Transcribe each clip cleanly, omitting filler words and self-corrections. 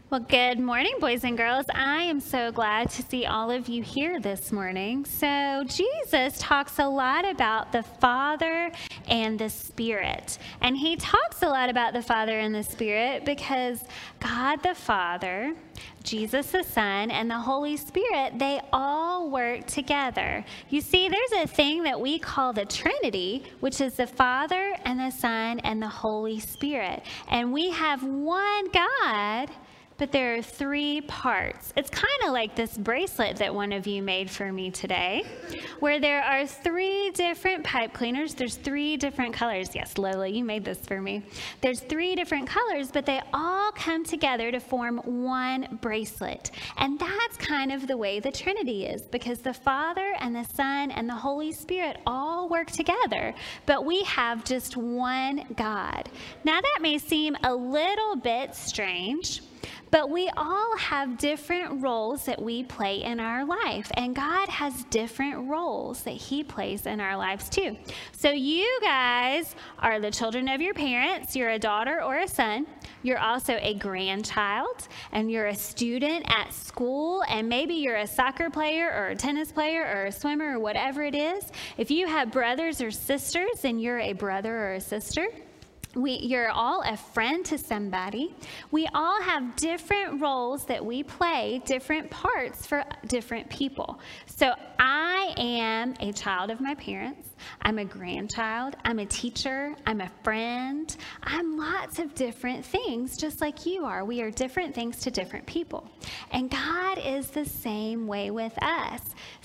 Well, good morning, boys and girls. I am so glad to see all of you here this morning. So, Jesus talks a lot about the Father and the Spirit. And he talks a lot about the Father and the Spirit because God the Father, Jesus the Son, and the Holy Spirit, they all work together. You see, there's a thing that we call the Trinity, which is the Father and the Son and the Holy Spirit. And we have one God, but there are three parts. It's kind of like this bracelet that one of you made for me today, where there are three different pipe cleaners. There's three different colors. Yes, Lola, you made this for me. There's three different colors, but they all come together to form one bracelet. And that's kind of the way the Trinity is, because the Father and the Son and the Holy Spirit all work together, but we have just one God. Now, that may seem a little bit strange, but we all have different roles that we play in our life, and God has different roles that he plays in our lives too. So you guys are the children of your parents. You're a daughter or a son. You're also a grandchild, and you're a student at school, and maybe you're a soccer player or a tennis player or a swimmer or whatever it is. If you have brothers or sisters, then you're a brother or a sister. You're all a friend to somebody. We all have different roles that we play, different parts for different people. So I am a child of my parents. I'm a grandchild. I'm a teacher. I'm a friend. I'm lots of different things, just like you are. We are different things to different people. And God is the same way with us.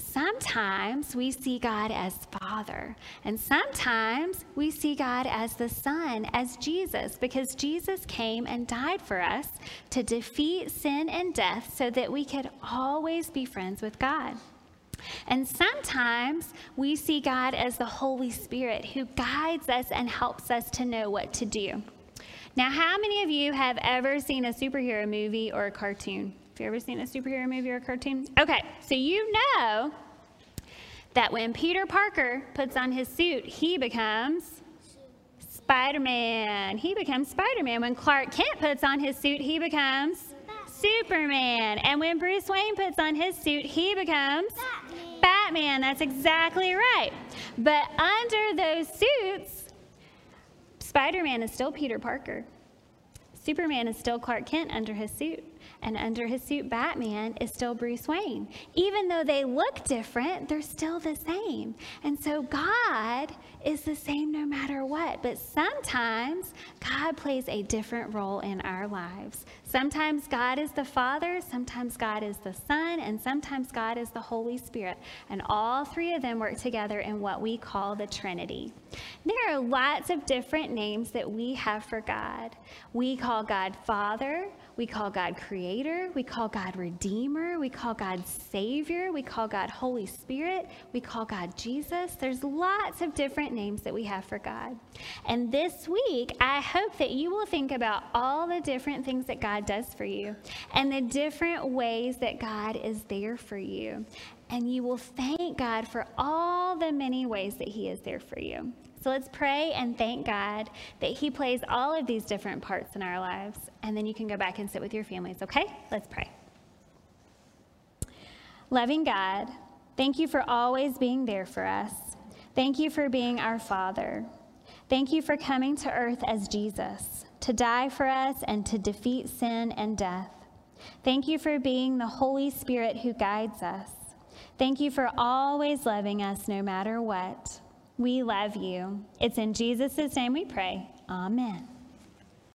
Sometimes we see God as Father, and sometimes we see God as the Son, as Jesus, because Jesus came and died for us to defeat sin and death so that we could always be friends with God. And sometimes we see God as the Holy Spirit who guides us and helps us to know what to do. Now, how many of you have ever seen a superhero movie or a cartoon? Have you ever seen a superhero movie or a cartoon? Okay, so you know that when Peter Parker puts on his suit, he becomes Spider-Man. He becomes Spider-Man. When Clark Kent puts on his suit, he becomes Superman. And when Bruce Wayne puts on his suit, he becomes Batman. That's exactly right. But under those suits, Spider-Man is still Peter Parker. Superman is still Clark Kent under his suit. And under his suit, Batman is still Bruce Wayne. Even though they look different, they're still the same. And so God is the same no matter what. But sometimes God plays a different role in our lives. Sometimes God is the Father, sometimes God is the Son, and sometimes God is the Holy Spirit. And all three of them work together in what we call the Trinity. There are lots of different names that we have for God. We call God Father. We call God Creator, we call God Redeemer, we call God Savior, we call God Holy Spirit, we call God Jesus. There's lots of different names that we have for God. And this week, I hope that you will think about all the different things that God does for you and the different ways that God is there for you. And you will thank God for all the many ways that he is there for you. So let's pray and thank God that he plays all of these different parts in our lives. And then you can go back and sit with your families, okay? Let's pray. Loving God, thank you for always being there for us. Thank you for being our Father. Thank you for coming to earth as Jesus, to die for us and to defeat sin and death. Thank you for being the Holy Spirit who guides us. Thank you for always loving us no matter what. We love you. It's in Jesus' name we pray. Amen.